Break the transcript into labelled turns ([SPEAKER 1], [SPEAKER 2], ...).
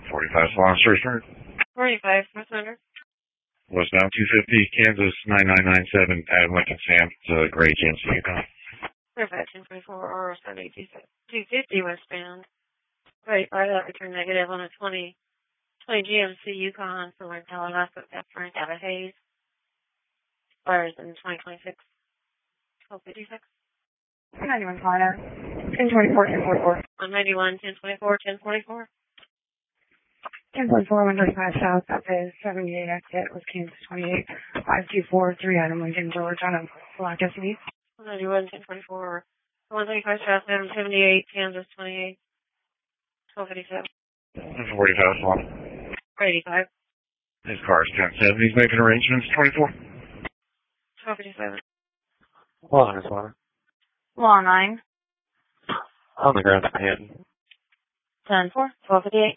[SPEAKER 1] 45 Swan Street.
[SPEAKER 2] 45, Messenger.
[SPEAKER 1] Westbound 250, Kansas 9997, Adam Lincoln Sam, Gray GMC Yukon.
[SPEAKER 2] 45, 1024, or 250 westbound. 35, that return negative on a 20 GMC Yukon for Wayne Tallahassee, Frank out of Hayes. Expires in 2026. 1256.
[SPEAKER 3] 91 Connor. 1024, 1044.
[SPEAKER 2] 191, 1024, 1044.
[SPEAKER 3] 1044, 135 South, that is 78 exit with Kansas 28, 5243 Adam Lincoln George on a black SUV.
[SPEAKER 2] 191, 1024, 135 South, Adam 78, Kansas 28, 1257.
[SPEAKER 1] 45 Swan.
[SPEAKER 2] 85.
[SPEAKER 1] His car is 1070, he's making arrangements, 24.
[SPEAKER 2] 1257.
[SPEAKER 4] Well, there's one.
[SPEAKER 3] Law 9.
[SPEAKER 4] On the ground, Manhattan.
[SPEAKER 2] 10-4, 1258.